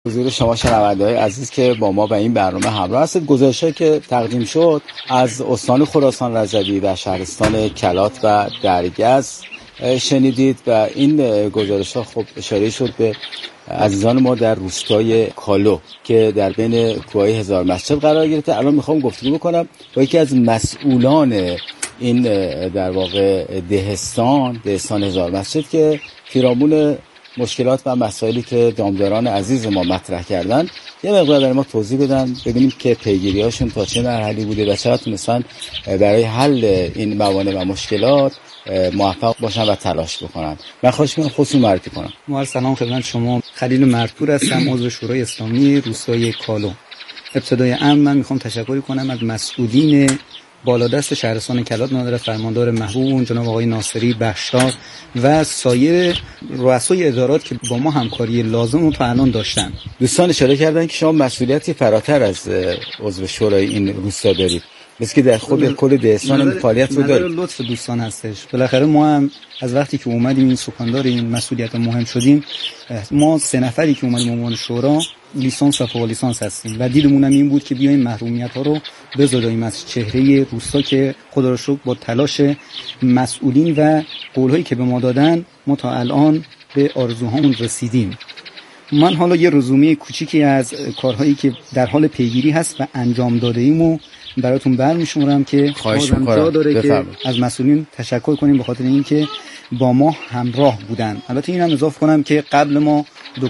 حضور شما شنونده‌های عزیز که با ما به این برنامه همراه هستید. گزارشی که تقدیم شد از استان خراسان رضوی و شهرستان کلات و درگز شنیدید و این گزارش‌ها خب اشاره شد به عزیزان ما در روستای کالو که در بین کوههای هزار مسجد قرار گرفته. الان میخوام گفتگو بکنم با یکی از مسئولان این در واقع دهستان هزار مسجد که پیرامون مشکلات و مسائلی که دامداران عزیز ما مطرح کردن یه مقدار برای ما توضیح بدن، ببینیم که پیگیری‌هاشون تا چه مرحله بوده و چقدر تونستن برای حل این موانع و مشکلات موفق باشن و تلاش بکنن. من خواهش می‌کنم خودتون معرفی کنم. ما سلام خدمت شما، خلیل مرپور هستم، عضو شورای اسلامی روستای کالو. ابتدای امر من میخوام تشکر کنم از مسئولین بالادست شهرستان کلات، نادر فرماندار محبوب جناب آقای ناصری بخشدار و سایر رؤسای ادارات که با ما همکاری لازم رو تا الان داشتن. دوستان اشاره کردن که شما مسئولیتی فراتر از عضو شورای این روستا دارید، مثل که در خود کل دهستان این فعالیت رو دارید. لطف دوستان هستش. بالاخره ما هم از وقتی که اومدیم این سکاندار این مسئولیت مهم شدیم، ما 3 نفری که اومدیم عنوان شورا لیسانس و فوق لیسانس هستیم و دیدمون هم این بود که بیایم محرومیت‌ها رو بزداییم از چهره روستا که خدا رو شکر با تلاش مسئولین و قول‌هایی که به ما دادن ما تا الان به آرزوهامون رسیدیم. من حالا یه رزومه کوچیکی از کارهایی که در حال پیگیری هست و انجام داده ایمو براتون برمی‌شمارم که جا داره که از مسئولین تشکر کنیم به خاطر اینکه با ما همراه بودن. البته اینم اضافه کنم که قبل ما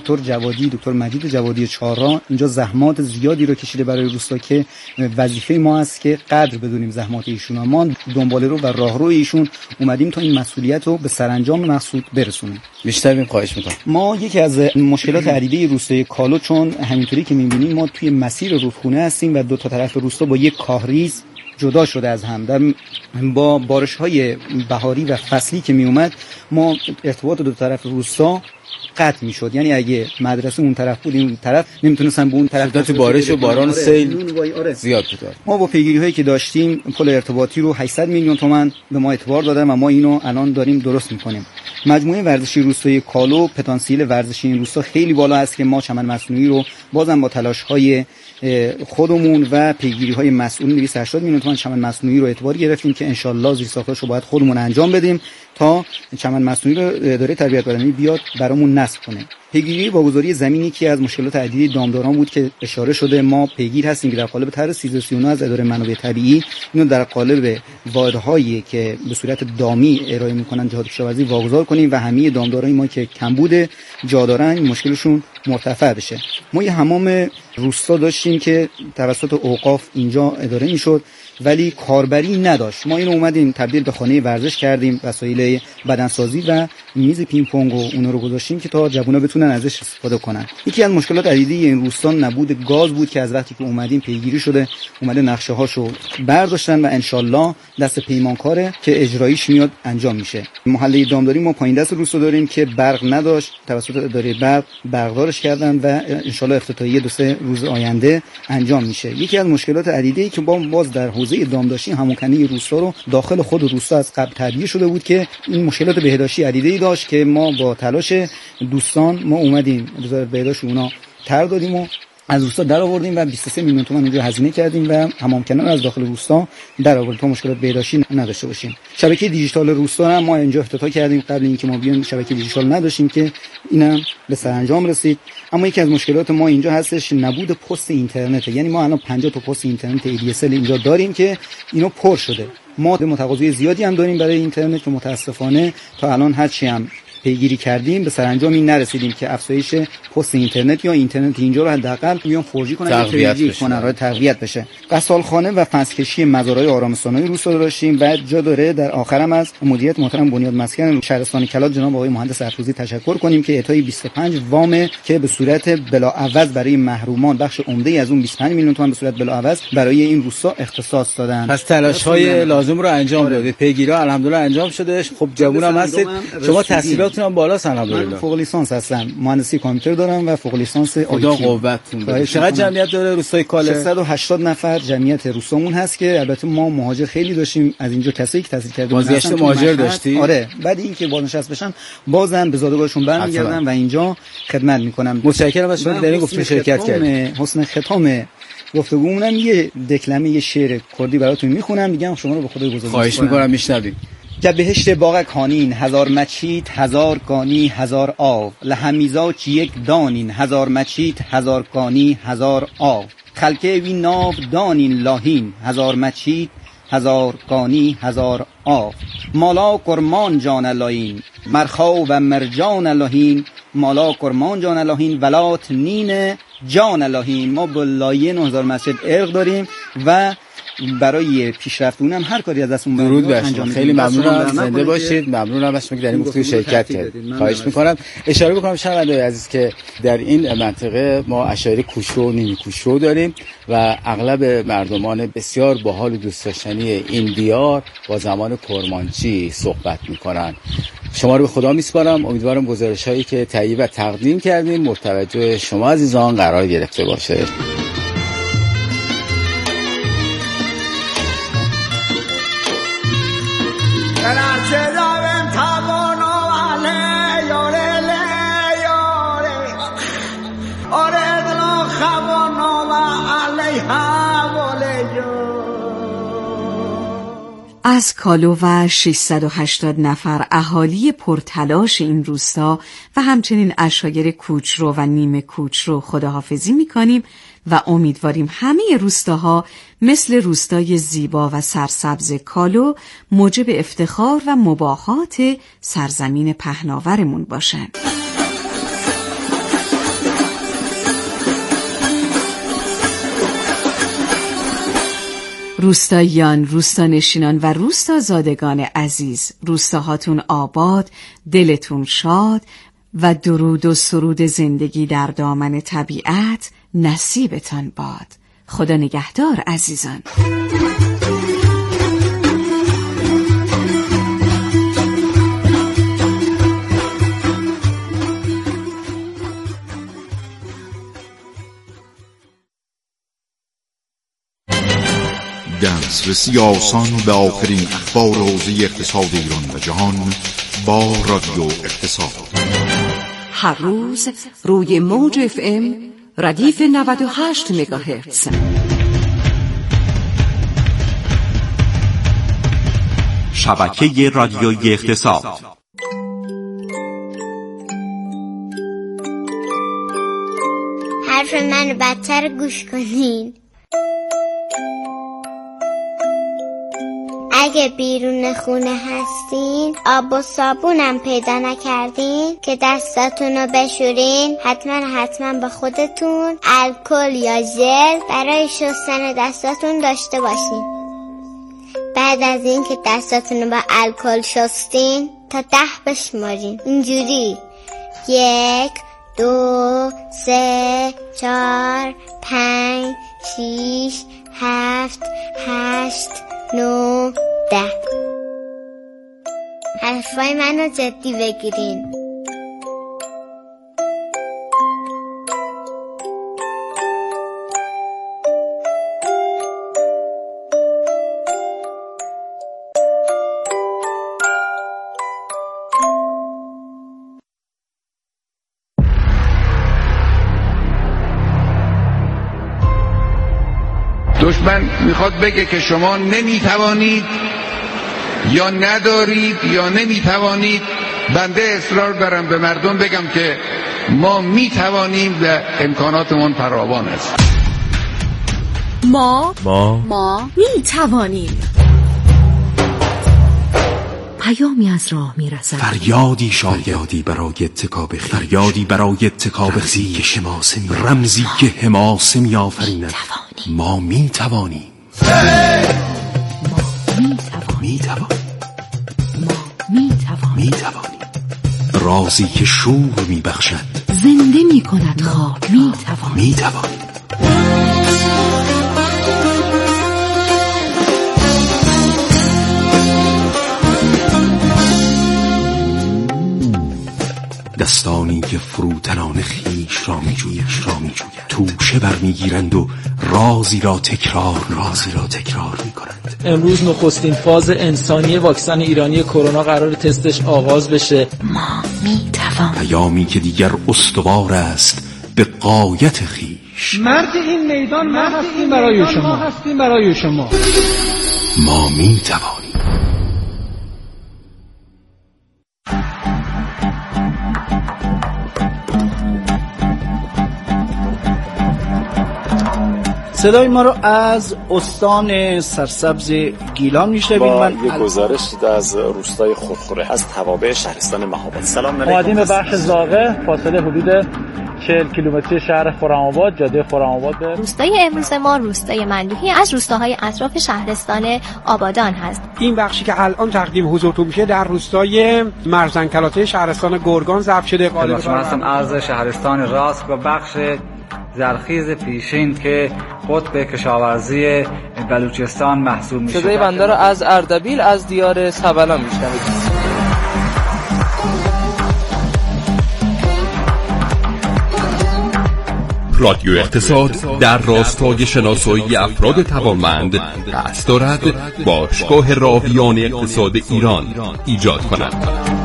دکتر مجید جوادی چهارراه اینجا زحمات زیادی رو کشیده برای روستا که وظیفه ما است که قدر بدونیم زحمات ایشون. ما دنباله رو و راهرو ایشون اومدیم تا این مسئولیت رو به سرانجام مقصود برسونیم. بیشتر خواهش می‌کنم. ما یکی از مشکلات عدیده روستای کالو، چون همینطوری که می‌بینیم ما توی مسیر رودخونه هستیم و 2 تا طرف روستا با یک کاهریز جدا شده از هم. با بارش‌های بهاری و فصلی که میومد ما ارتباط 2 طرف روستا قطع میشد. یعنی اگه مدرسه اون طرف بود این طرف نمیتونستن به اون طرف. شدت بارش و باران و سیل زیاد بود. ما با پیگیری‌هایی که داشتیم پل ارتباطی رو 800 میلیون تومان به ما اعتبار دادن و ما اینو الان داریم درست میکنیم. مجموعه ورزشی روستای کالو، پتانسیل ورزشی این روستا خیلی بالا است که ما چمن مصنوعی رو بازم با تلاش‌های خودمون و پیگیری‌های مسئولین 280 میلیون تومان چمن مصنوعی رو اعتبار گرفتیم که ان شاءالله زیرساختش رو باید خودمون انجام بدیم تا چمن مصنوعی رو اداره تربیت بدنی بیاد برامون نصب کنه. پیگیری واگذاری زمینی که از مشکلات عدیده دامداران بود که اشاره شده، ما پیگیر هستیم که در قالب طرح 1339 از اداره منابع طبیعی اینو در قالب واحدهایی که به صورت دامی ارائه میکنن جهاد کشاورزی واگذار کنیم و همه دامدارای ما که کمبود جا دارن مشکلشون مرتفع بشه. ما یه حمام روستا داشتیم که توسط اوقاف اینجا اداره میشد ولی کاربری نداشت. ما اینو اومدیم تبدیل به خانه ورزش کردیم، وسایل بدنسازی و میز پینگ پونگ و اونا رو گذاشتیم که تا جوونا بتونن ازش استفاده کنن. یکی از مشکلات عدیده این روستا نبود گاز بود که از وقتی که اومدیم پیگیری شده، اومده نقشه هاشو برداشتن و ان شاءالله دست پیمانکاره که اجراییش میاد انجام میشه. محله دامداری ما پایین دست روستا داریم که برق نداشت، توسط اداره برق برقدارش کردن و ان شاءالله افتتاحیه 2-3 روز آینده انجام میشه. یکی از مشکلات عدیده‌ای که باز در حوزه دامداشتی همکنی روستا رو داخل خود روستا از قبل تعبیه شده بود که این مشکلات بهداشتی عدیده‌ای داشت که ما با تلاش دوستان ما اومدیم وزارت بهداشت اونا طرح دادیم و از روستا در آوردیم و 23 میلیون تومان اونجا هزینه کردیم و همکنان از داخل روستا در آوردیم تا مشکلات بهداشتی نداشته باشیم. شبکه دیجیتال روستا هم ما اینجا افتتاح کردیم. قبل اینکه ما بیایم شبکه دیجیتال نداشتیم که اینم به سرانجام رسید. اما یکی از مشکلات ما اینجا هستش نبود پست اینترنت. یعنی ما الان 50 تا پست اینترنت ADSL اینجا داریم که اینو پر شده. ما متقاضی زیادی هم داریم برای اینترنت که متاسفانه تا الان هرچی هم پیگیری کردیم به سرانجام این نرسیدیم که افزایش پست اینترنت یا اینترنت اینجا رو حداقل بیان 4G کنن یا تقویت بشه. غسالخانه و فنسکشی مزارهای آرامستانهای روستا داشتیم و جا داره در آخرم از مدیریت محترم بنیاد مسکن شهرستان کلات جناب آقای مهندس افروزی تشکر کنیم که اعطای 25 وام که به صورت بلاعوض برای محرومان بخش عمده از اون 25 میلیون تومان به صورت بلاعوض برای این روستا اختصاص دادن. پس تلاش‌های لازم رو انجام دادید. پیگیری‌ها الحمدلله انجام شده. خب جوونم هستید. شما تحصیلات تحصیلاتتون هم بالاست الحمدلله. فوق لیسانس هستم، مهندسی کامپیوتر دارم و فوق لیسانس خدا قوتتون بده. چقدر جمعیت داره روستای کاله؟ 680 نفر جمعیت روستامون هست که البته ما مهاجر خیلی داشتیم، از اینجا کسایی که تحصیل کرده بازگشت مهاجر داشتی؟ آره، بعد اینکه بازنشست بشن بازم به زادگاهشون برمیگردن و اینجا خدمت میکنم. متشکرم از شما که در این گفتگو شرکت کردید. حسن ختام گفتگومونم یه دکلمه یه شعر کردی براتون میخونم، میگم شما رو به خدای بزرگ خواهش میکنم میشنوید. که بهشت باغک هانین، هزار مچید هزار کانی هزار آو، لهمیزاچ یک دانین، هزار مچید هزار کانی هزار آو، خلکه وی ناو دانین لاهین، هزار مچید هزار کانی هزار آو، مالا کرمان جان لاهین، مرخا و مرجان لاهین، مالا کرمان جان لاهین، ولات نین جان لاهین. ما با لایه 9000 مسجد ارق داریم و برای پیشرفت اونم هر کاری از دستمون درود بر شما. خیلی ممنونم، زنده باشید. ممنونم از شما که در این گفتگو شرکت کردید. خواهش میکنم اشاره بکنم شنونده‌های عزیز که در این منطقه ما اشاعره کوشرو و نیمی کوشرو داریم و اغلب مردمان بسیار باحال و دوست داشتنی این دیار با زمان کرمانچی صحبت میکنن. شما رو به خدا میسپارم. امیدوارم گزارش‌هایی که تهیه و تقدیم کردیم متوجه شما عزیزان قرار گرفته باشه. از کالو و 680 نفر اهالی پرتلاش این روستا و همچنین عشایر کوچرو و نیمه کوچرو خداحافظی می‌کنیم و امیدواریم همه روستاها مثل روستای زیبا و سرسبز کالو موجب افتخار و مباهات سرزمین پهناورمون باشن. روستاییان، روستانشینان و روستازادگان عزیز، روستاهاتون آباد، دلتون شاد و درود و سرود زندگی در دامن طبیعت نصیبتان باد. خدا نگهدار عزیزان. دسترسی آسان به آخرین اخبار حوزه اقتصاد ایران و جهان با رادیو اقتصاد. هر روز روی موج FM ردیف 98 مگاهرتز. شبکه رادیویی اقتصاد. حرف من بدتر گوش کنین. اگه بیرون خونه هستین آب و صابونم پیدا نکردین که دستاتونو بشورین، حتما با خودتون الکل یا ژل برای شستن دستاتون داشته باشین. بعد از این که دستاتونو با الکل شستین تا 10 بشمارین. اینجوری 1 2 3 4 5 6 7 8 9 10. حرفای منو جدی بگیرین. دشمن میخواد بگه که شما نمیتوانید یا ندارید یا نمیتوانید. بنده اصرار دارم به مردم بگم که ما میتوانیم و امکاناتمون فراوان است. ما میتوانیم. پیامی از راه میرسد، فریادی شایادی برای اتکاب خیش، فریادی برای اتکاب خیش، رمزی که حماسه می‌آفریند. ما میتوانیم. میتوانیم. رازی که شور میبخشد، زنده میکند خاک. میتوانیم. دستانی که فروتنان خیش را می‌جویند توشه برمیگیرند و رازی را تکرار می‌کنند. امروز نخستین فاز انسانی واکسن ایرانی کرونا قرار تستش آغاز بشه. ما می‌توانیم. پیامی که دیگر استوار است به غایت خیش. مرد این میدان ما هستیم برای شما. ما می‌توانیم. صدای ما رو از استان سرسبز گیلان میشنوید. من یه گزارش از روستای خورخوره از توابع شهرستان مهاباد. سلام علیکم. اومدیم به بخش زاغه، فاصله حدود 40 کیلومتری شهر خرم‌آباد، جاده خرم‌آباد. روستای امروز ما روستای مندوحی از روستاهای اطراف شهرستان آبادان هست. این بخشی که الان تقدیم حضورتون میشه در روستای مرزنکلاته شهرستان گرگان ضبط شده. من هستم از شهرستان راسک و بخش زرخیز پیشین که قطب کشاورزی بلوچستان محسوب میشه. صدای بنده رو از اردبیل از دیار سبلان میشنوید. رادیو اقتصاد در راستای شناسایی افراد توانمند قصد دارد باشگاه راویان اقتصاد ایران ایجاد کند.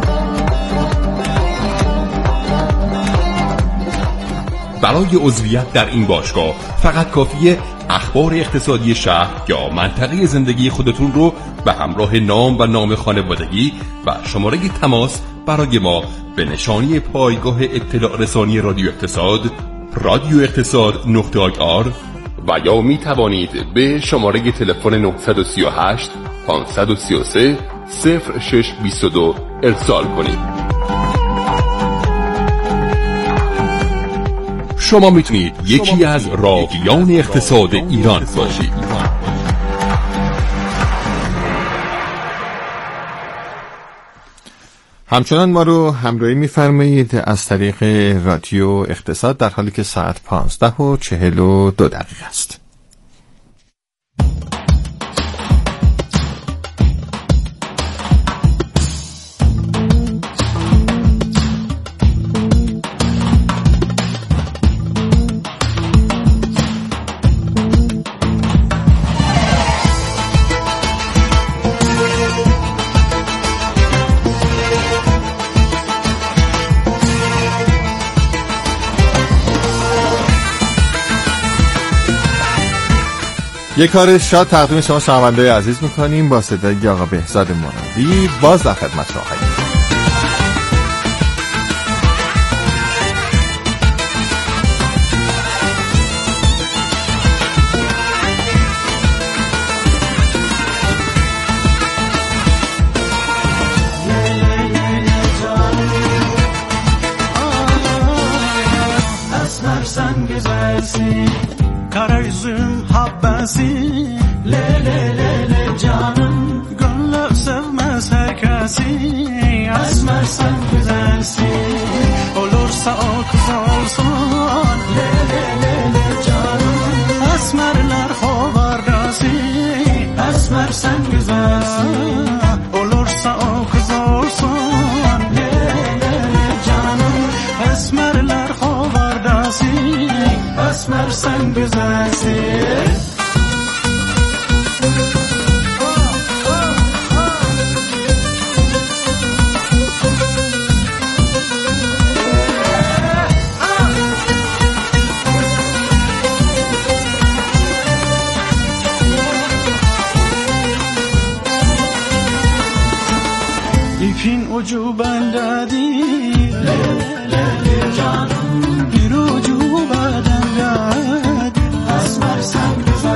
برای عضویت در این باشگاه فقط کافیه اخبار اقتصادی شهر یا منطقه زندگی خودتون رو به همراه نام و نام خانوادگی و شماره تماس برای ما به نشانی پایگاه اطلاع رسانی رادیو اقتصاد.ir و یا می توانید به شماره تلفن 938 533 0622 ارسال کنید. شما میتونید یکی از راویان اقتصاد ایران باشید. همچنان ما رو همراهی می‌فرمایید از طریق رادیو اقتصاد در حالی که ساعت 15:42 است. یک کار شاد تقدیم شما شنونده‌های عزیز می‌کنیم با صدای آقا بهزاد مرادی. باز در خدمت شما هستیم. Karayüzüm habbesi le le le le canım gönlüm sevmez herkesi esmer sen güzelsin olursa o kız olsun le le le le canım esmerler hovardası esmer sen güzelsin olursa o kız olsun le le le canım esmerler hovardası esmer sen güzelsin. İpin ucu bendedir le le le canım bir ucu bedende esmer sen güzel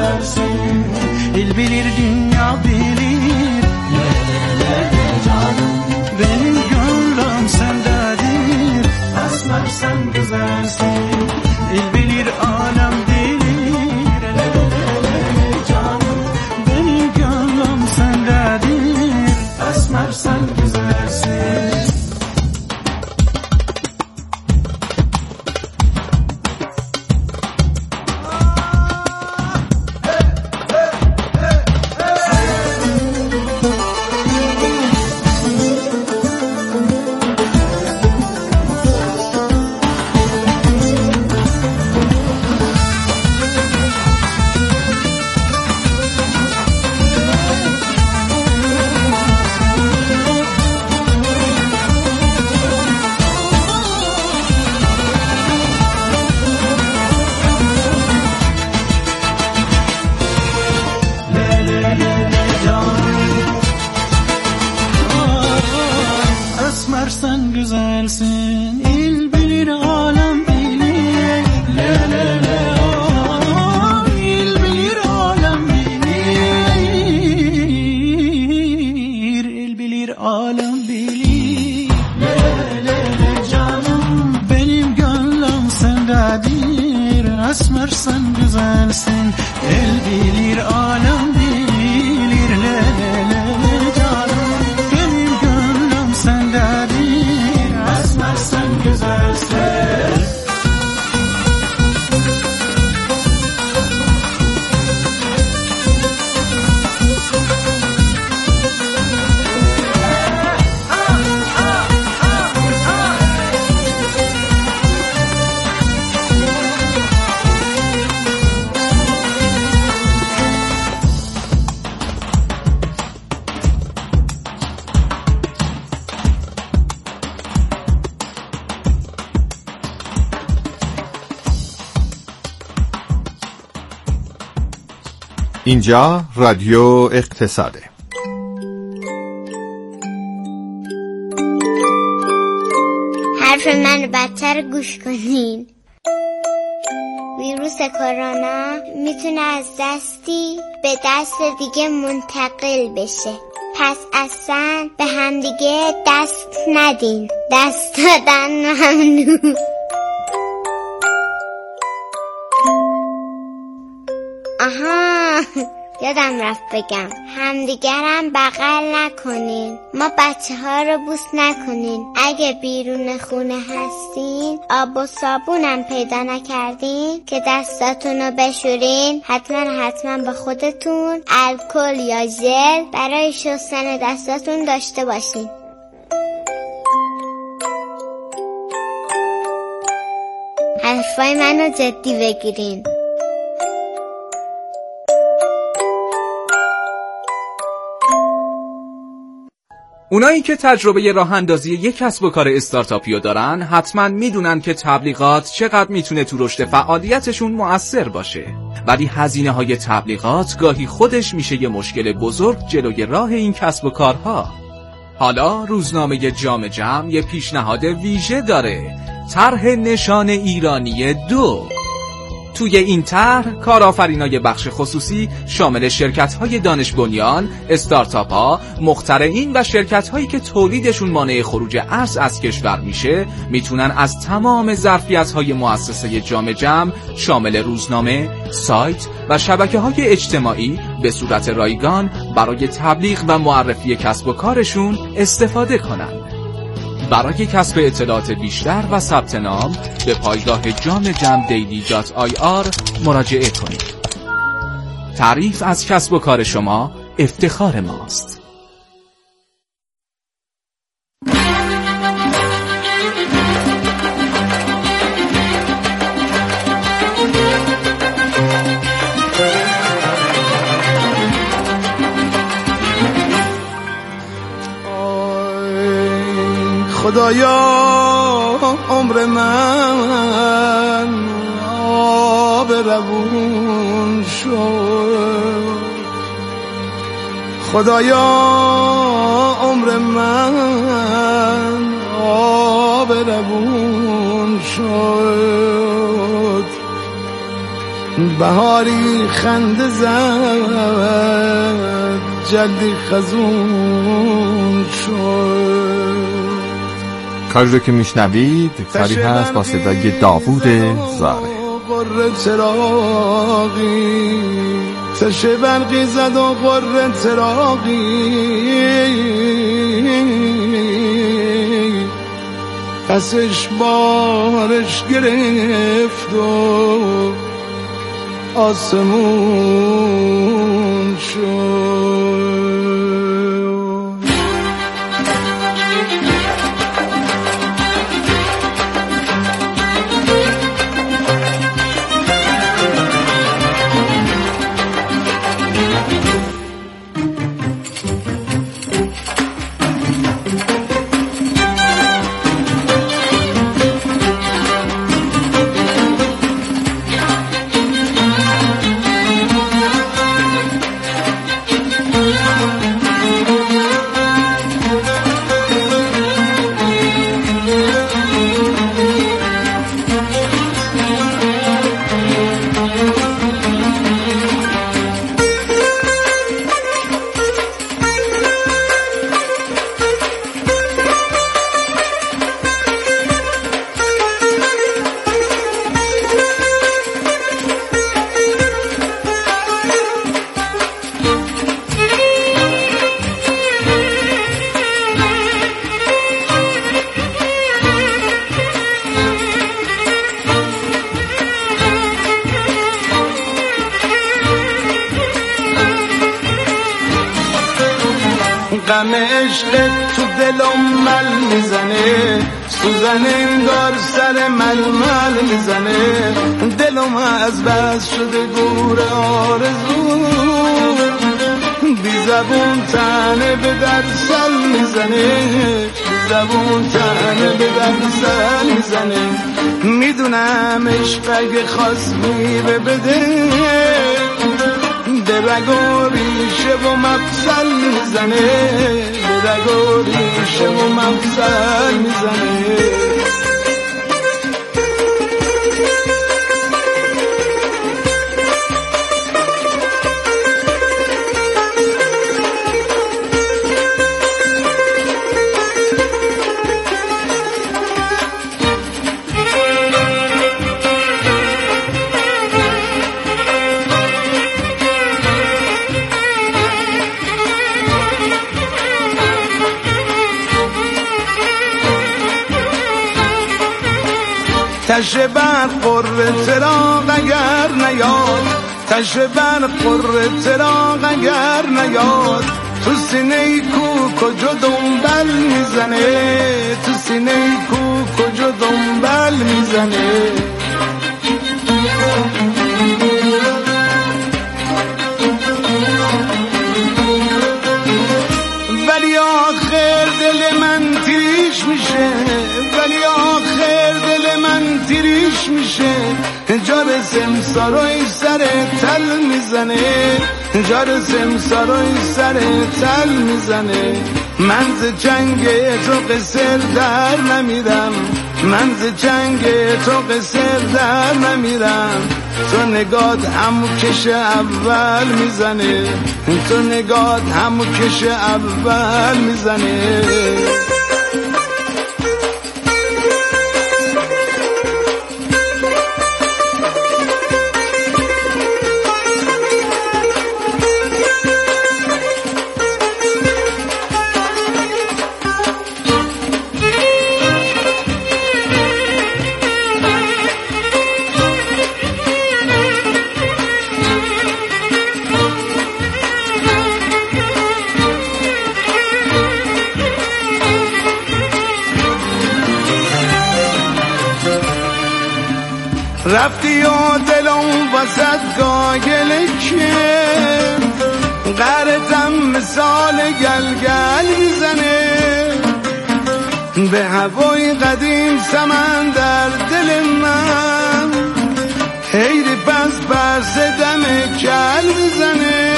esmersen güzelsin. El bilir alem bilir le le le canım. Benim gönlüm sendedir, esmersen güzelsin. اینجا رادیو اقتصاده. حرف من بدتر گوش کنین. ویروس کرونا میتونه از دستی به دست دیگه منتقل بشه، پس اصلا به همدیگه دست ندین. دست دادن ممنوع. آها، یادم رفت بگم همدیگرم بغل نکنین. ما بچه ها رو بوس نکنین. اگه بیرون خونه هستین آب و صابونم پیدا نکردین که دستاتون رو بشورین، حتما با خودتون الکل یا ژل برای شستن دستاتون داشته باشین. حرفای منو جدی بگیرین. اونایی که تجربه راه اندازی یک کسب و کار استارتاپی دارن حتما میدونن که تبلیغات چقدر میتونه تو رشد فعالیتشون مؤثر باشه، ولی هزینه های تبلیغات گاهی خودش میشه یه مشکل بزرگ جلوی راه این کسب و کارها. حالا روزنامه جام جم یه پیشنهاد ویژه داره، طرح نشان ایرانی 2. توی این طرح کارآفرینای بخش خصوصی شامل شرکت‌های دانش بنیان، استارتاپ‌ها، مخترعین و شرکت‌هایی که تولیدشون مانع خروج ارز از کشور میشه میتونن از تمام ظرفیت‌های مؤسسه جام جم شامل روزنامه، سایت و شبکه‌های اجتماعی به صورت رایگان برای تبلیغ و معرفی کسب و کارشون استفاده کنند. برای کسب اطلاعات بیشتر و ثبت نام به پایگاه jamjamdaily.ir مراجعه کنید. تعریف از کسب و کار شما افتخار ماست. خدایا عمر من آب روون شد، خدایا عمر من آب روون شد، بهاری خنده زد جلدی خزون شد. کاری رو که میشنوید کاری هست با صدای داوود زاره. قره چراغی تشه برقی زد و قره چراغی، پسش بارش گرفت و آسمون شد. غم عشق تو دلم مل میزنه، سوزن انگار سر ململ میزنه، دلم از بس شده گور آرزو، بی زبون تنه به در سل میزنه، بی زبون تنه به در سل میزنه. میدونم عشق اگه خواست میره بده، به رگ و ریشه و مفصل میزنه، به رگ و ریشه و مفصل میزنه. تشه بر قره چراغ اگر نیاد، تشه بر قره چراغ اگر نیاد، تو سینه کو کجا دنبال میزنه، تو سینه کو کجا دنبال میزنه. ولی آخر دل من تیش میشه، ولی آخر دل من تیریش میشه، جار سمساروی سر تل میزنه، جار سمساروی سر تل میزنه. من ز چنگ تو قصر در نمیرم، من ز چنگ تو قصر در نمیرم، تو نگات همو کش اول میزنه، تو نگات همو کش اول میزنه. رفتی و دلم وسط گاگله که غرتم مثال گلگل میزنه، به هوای قدیم سمن در دل من، حیری پس دم کل میزنه.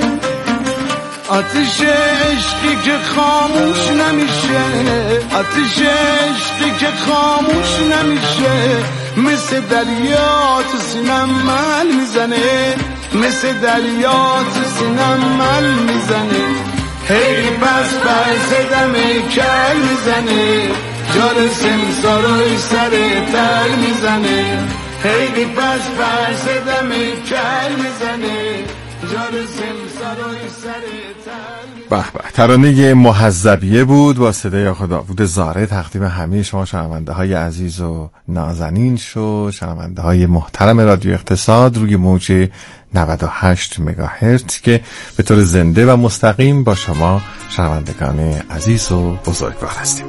آتش عشقی که خاموش نمیشه، آتش عشقی که خاموش نمیشه، مثل دریا تو سینم مل میزنه، مثل دریا تو سینم مل میزنه. هی پس دم کل میزنه، جار سمساروی سر تل میزنه، هی پس دم کل میزنه، جار سمساروی سر تل. به به، ترانه مهذبیه بود با صدای آقا داوود زاره، تقدیم همه شما شنونده های عزیز و نازنین شد، شنونده های محترم رادیو اقتصاد روی موج 98 مگاهرتز که به طور زنده و مستقیم با شما شنوندگان عزیز و بزرگوار هستیم.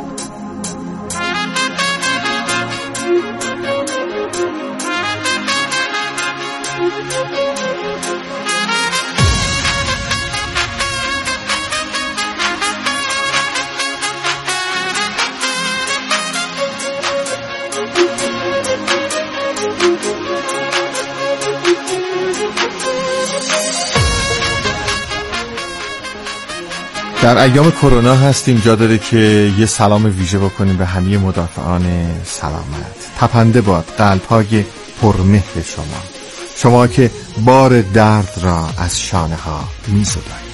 در ایام کرونا هستیم، جا داره که یه سلام ویژه بکنیم به همه مدافعان سلامت. تپنده باد قلب‌های پرمهر شما، شما که بار درد را از شانه ها می‌زدایید.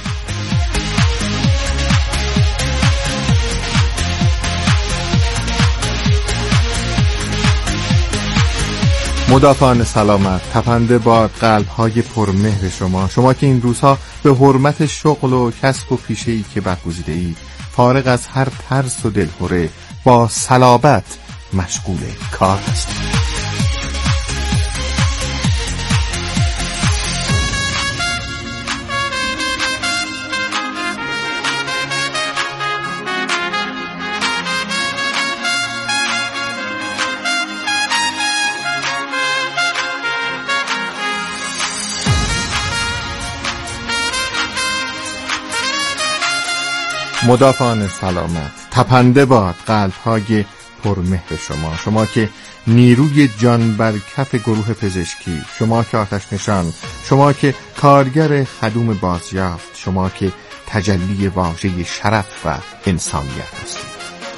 مدافعان سلامت، تپنده باد قلب‌های پرمهر شما، شما که این روزها به حرمت شغل و کسب و پیشه‌ای که برگزیده اید، فارغ از هر ترس و دلهره، با صلابت مشغول کار هستید. مدافعان سلامت، تپنده باد قلب‌های پرمهر شما، شما که نیروی جان بر کف گروه پزشکی، شما که آتش نشان، شما که کارگر خدوم بازیافت، شما که تجلی واژه شرف و انسانیت هستید.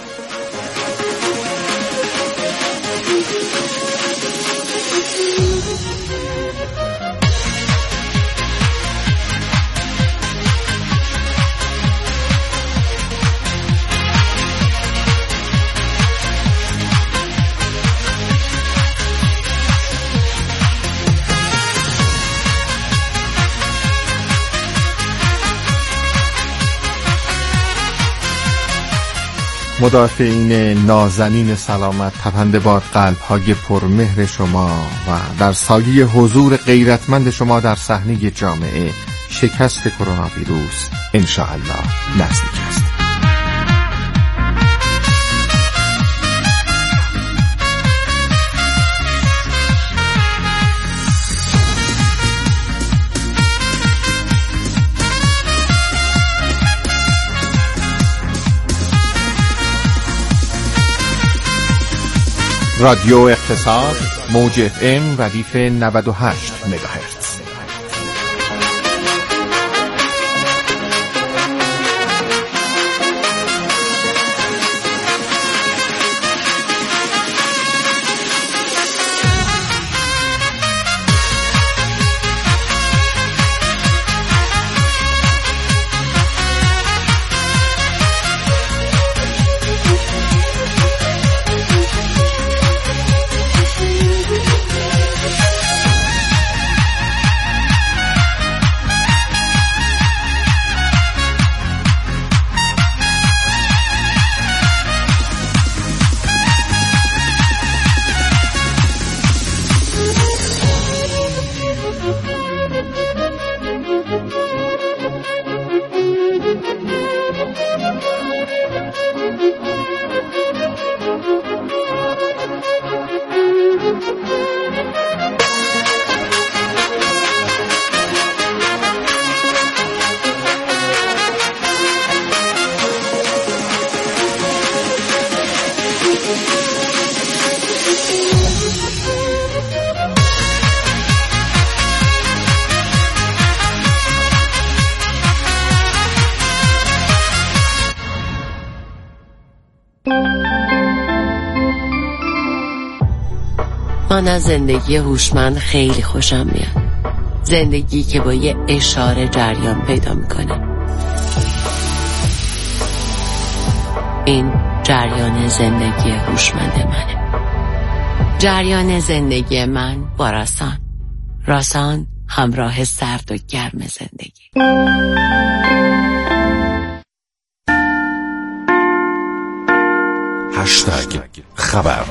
مدافعین نازنین سلامت، تپنده باد قلب‌های پرمهر شما و در سایه حضور غیرتمند شما در صحنه جامعه شکست کرونا ویروس انشاءالله نزدیک است. رادیو اقتصاد، موج FM ردیف 98 مگاهرتز. من از زندگی هوشمند خیلی خوشم میاد. زندگی که با یه اشاره جریان پیدا میکنه. این جریان زندگی هوشمند منه. جریان زندگی من با راسان. راسان همراه سرد و گرم زندگی. هشتگ خبر.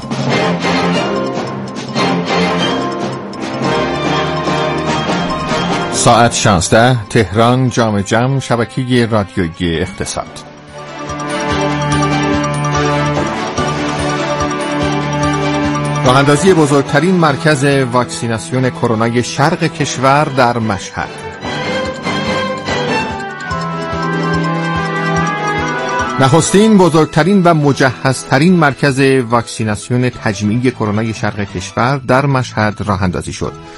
ساعت 16 تهران، جام جم، شبکه رادیویی اقتصاد. راه اندازی بزرگترین مرکز واکسیناسیون کرونای شرق کشور در مشهد. نخستین، بزرگترین و مجهزترین مرکز واکسیناسیون تجمیعی کرونای شرق کشور در مشهد راه اندازی شد.